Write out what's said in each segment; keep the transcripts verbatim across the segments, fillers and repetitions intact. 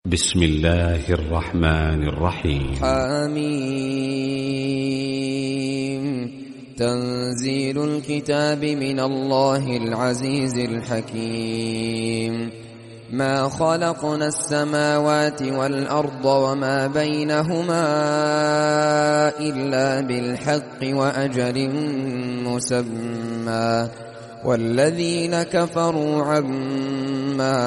بسم الله الرحمن الرحيم. حميم. تنزيل الكتاب من الله العزيز الحكيم. ما خلقنا السماوات والأرض وما بينهما إلا بالحق وأجل مسمى، والذين كفروا عما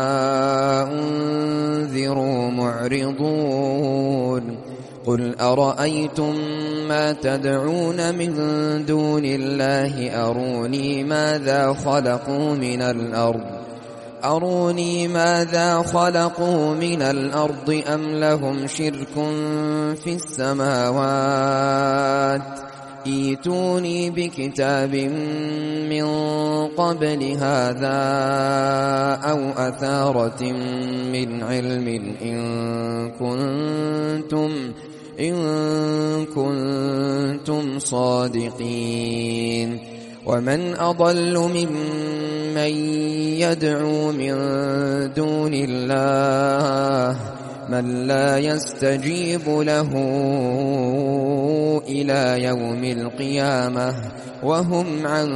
أنذروا معرضون. قل أرأيتم ما تدعون من دون الله أروني ماذا خلقوا من الأرض أروني ماذا خلقوا من الأرض أم لهم شرك في السماوات؟ ائتوني بكتاب من قبل هذا أو أثارة من علم إن كنتم إن كنتم صادقين. ومن أضل ممن يدعو من دون الله من لا يستجيب له إلى يوم القيامة وهم عن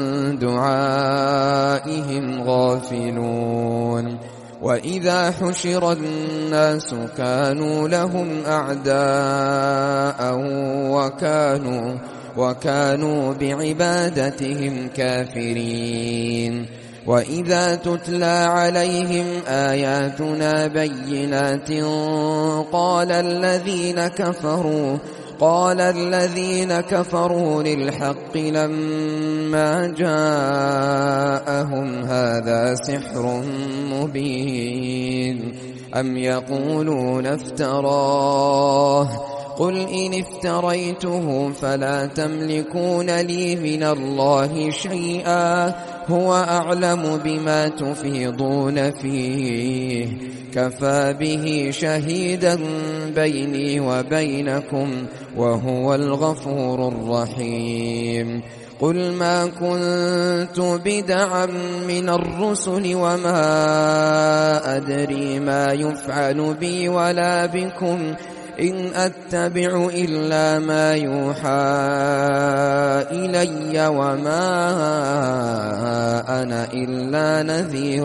دعائهم غافلون. وإذا حشر الناس كانوا لهم أعداء وكانوا وكانوا بعبادتهم كافرين. وإذا تتلى عليهم آياتنا بينات قال الذين كفروا قال الذين كفروا للحق لما جاءهم هذا سحر مبين أم يقولون افتراه قل إن افتريته فلا تملكون لي من الله شيئا هو أعلم بما تفيضون فيه كفى به شهيدا بيني وبينكم وهو الغفور الرحيم. قل ما كنت بدعا من الرسل وما أدري ما يفعل بي ولا بكم إن أتبع إلا ما يوحى إلي وما أنا إلا نذير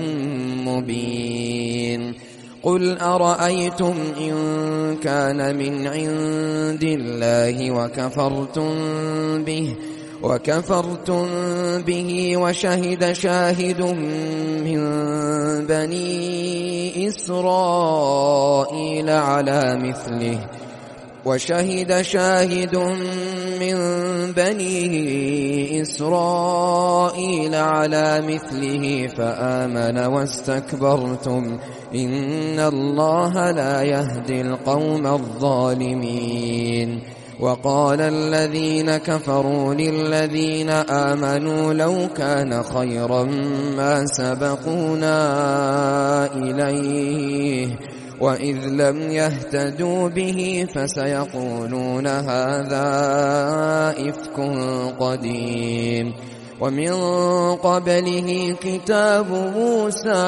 مبين. قل أرأيتم إن كان من عند الله وكفرتم به وكفرتم به وشهد شاهد من بني إسرائيل على مثله وشهد شاهد من بني إسرائيل على مثله فآمن واستكبرتم إن الله لا يهدي القوم الظالمين. وقال الذين كفروا للذين آمنوا لو كان خيرا ما سبقونا إليه وإذ لم يهتدوا به فسيقولون هذا إفك قديم. ومن قبله كتاب موسى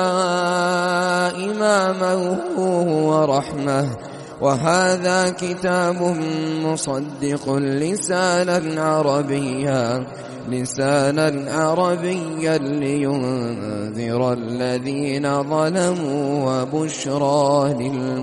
إماما ورحمة وهذا كتاب مصدق لسانا عربيا لسانا عربيا لينذر الذين ظلموا وبشرى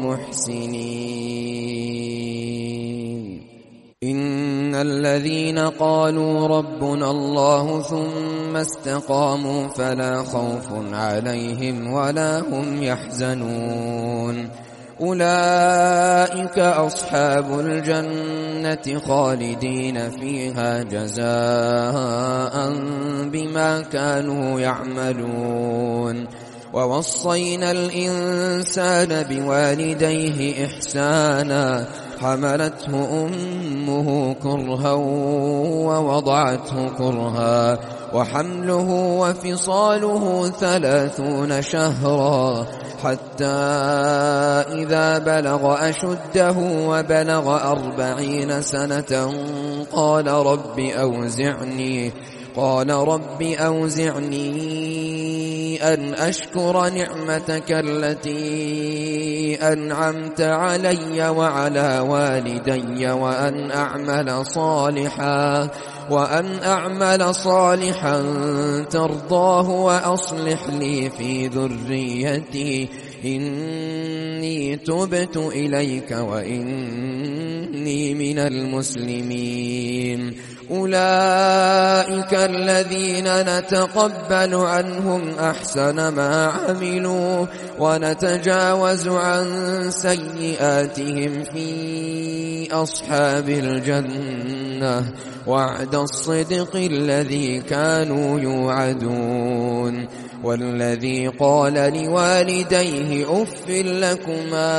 للمحسنين. إن الذين قالوا ربنا الله ثم استقاموا فلا خوف عليهم ولا هم يحزنون. أولئك أصحاب الجنة خالدين فيها جزاء بما كانوا يعملون. ووصينا الإنسان بوالديه إحسانا حملته أمه كرها ووضعته كرها وحمله وفصاله ثلاثون شهرا حتى إذا بلغ أشده وبلغ أربعين سنة قال رب أوزعني قال رب أوزعني أن أشكر نعمتك التي أنعمت علي وعلى والدي وأن أعمل صالحا وأن أعمل صالحا ترضاه وأصلح لي في ذريتي إني تبت إليك وإني من المسلمين. أولئك الذين نتقبل عنهم أحسن ما عملوا ونتجاوز عن سيئاتهم في أصحاب الجنة وعد الصدق الذي كانوا يوعدون. والذي قال لوالديه أف لكما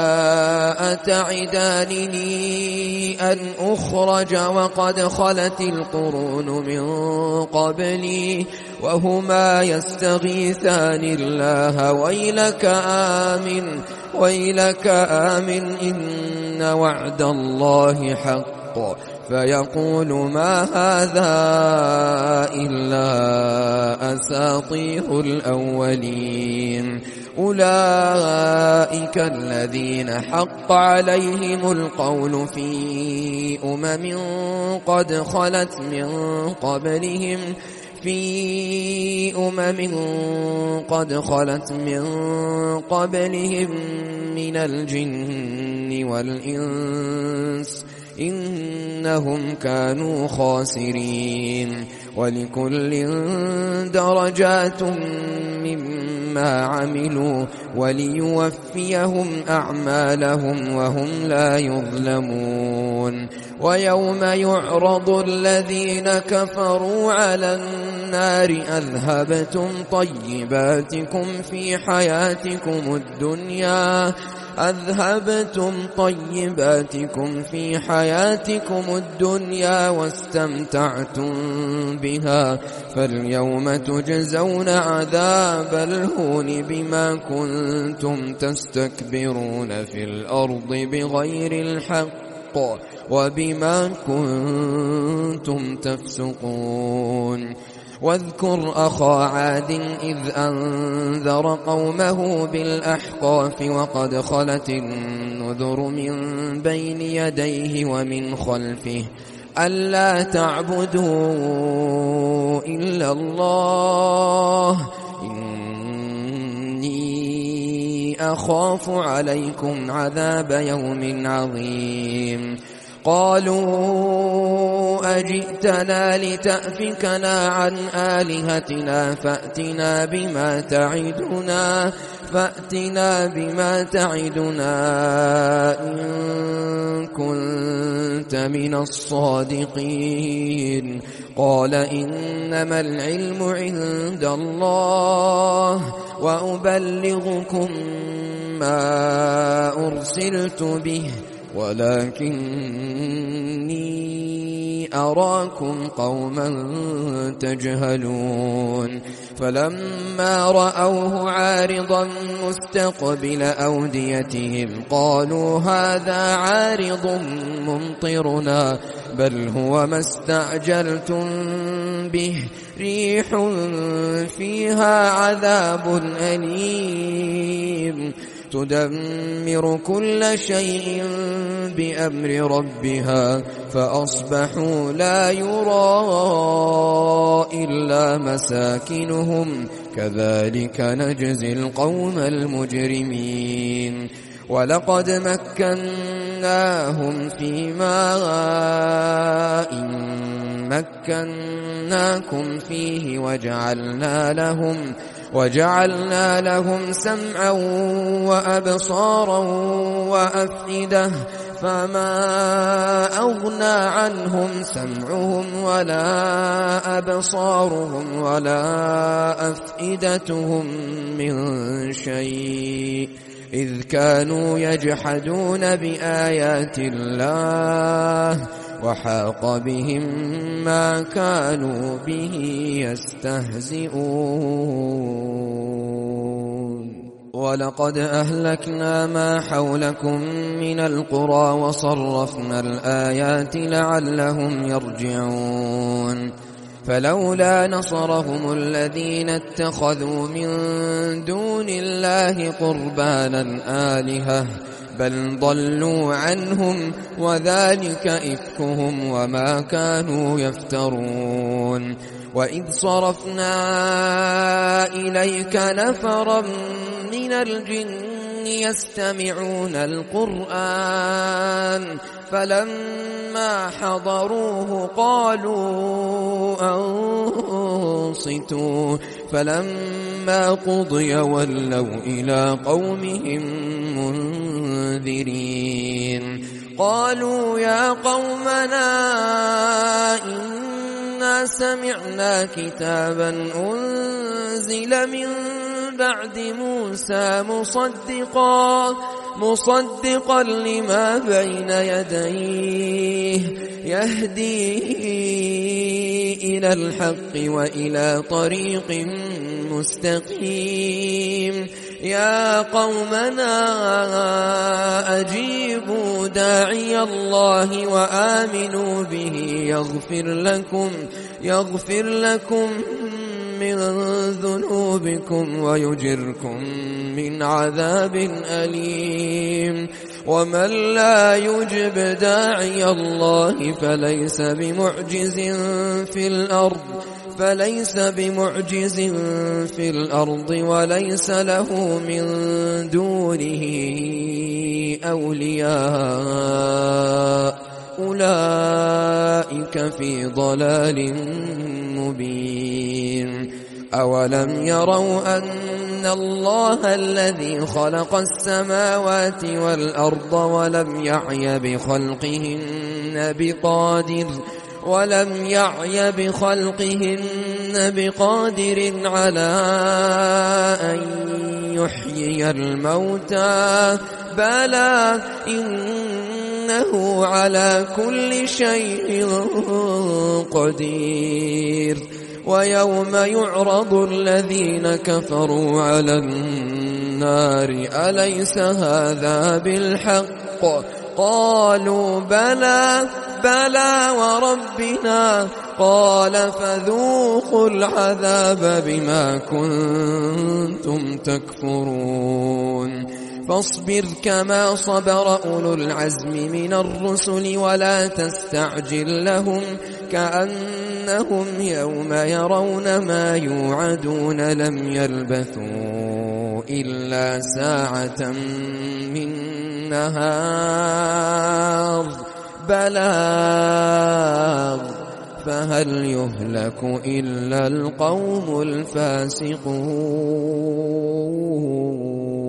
أتعدانني أن أخرج وقد خلت القرون من قبلي وهما يستغيثان الله ويلك آمن ويلك آمن إن وعد الله حق فيقول ما هذا إلا أساطير الأولين. أولئك الذين حق عليهم القول في أمم قد خلت من قبلهم في أمم قد خلت من قبلهم من الجن والإنس إنهم كانوا خاسرين. ولكل درجات مما عملوا وليوفيهم أعمالهم وهم لا يظلمون. ويوم يعرض الذين كفروا على النار أذهبتم طيباتكم في حياتكم الدنيا أذهبتم طيباتكم في حياتكم الدنيا واستمتعتم بها فاليوم تجزون عذاب الهون بما كنتم تستكبرون في الأرض بغير الحق وبما كنتم تفسقون. واذكر أخا عاد إذ أنذر قومه بالأحقاف وقد خلت النذر من بين يديه ومن خلفه ألا تعبدوا إلا الله إني أخاف عليكم عذاب يوم عظيم. قالوا أجئتنا لتأفكنا عن آلهتنا فأتنا بما تعدنا فأتنا بما تعدنا إن كنت من الصادقين. قال إنما العلم عند الله وأبلغكم ما أرسلت به ولكني أراكم قوما تجهلون. فلما رأوه عارضا مستقبل أوديتهم قالوا هذا عارض ممطرنا بل هو ما استعجلتم به ريح فيها عذاب أليم تدمر كل شيء بأمر ربها فأصبحوا لا يرى إلا مساكنهم كذلك نجزي القوم المجرمين. ولقد مكناهم في ماء مكناكم فيه وجعلنا لهم وجعلنا لهم سمعا وأبصارا وأفئدة فما أغنى عنهم سمعهم ولا أبصارهم ولا أفئدتهم من شيء إذ كانوا يجحدون بآيات الله وحاق بهم ما كانوا به يستهزئون. ولقد أهلكنا ما حولكم من القرى وصرفنا الآيات لعلهم يرجعون. فلولا نصرهم الذين اتخذوا من دون الله قربانا آلهة بل ضلوا عنهم وذلك إفكهم وما كانوا يفترون. وإذ صرفنا إليك نفرا من الجن يستمعون القرآن فلما حضروه قالوا أنصتوا فلما قضي ولوا إلى قومهم منذرين. قالوا يا قومنا إنا سمعنا كتابا أنزل من بعد موسى مصدقا مصدقا لما بين يديه يهدي إلى الحق وإلى طريق مستقيم. يا قومنا أجيبوا داعي الله وآمنوا به يغفر لكم يغفر لكم من ذنوبكم ويجركم من عذاب أليم. ومن لا يجب داعي الله فليس بمعجز في الأرض فليس بمعجز في الأرض وليس له من دونه أولياء أولئك في ضلال مبين. أولم يروا أن الله الذي خلق السماوات والأرض ولم يعي بخلقهن بقادر ولم يعي بخلقهن بقادر على أن يحيي الموتى بلى إنه على كل شيء قدير. ويوم يعرض الذين كفروا على النار أليس هذا بالحق قالوا بلى بلى وربنا قال فذوقوا العذاب بما كنتم تكفرون. فاصبر كما صبر أولو العزم من الرسل ولا تستعجل لهم كأنهم يوم يرون ما يوعدون لم يلبثوا إلا ساعة من نهار بلاغ فهل يهلك إلا القوم الفاسقون.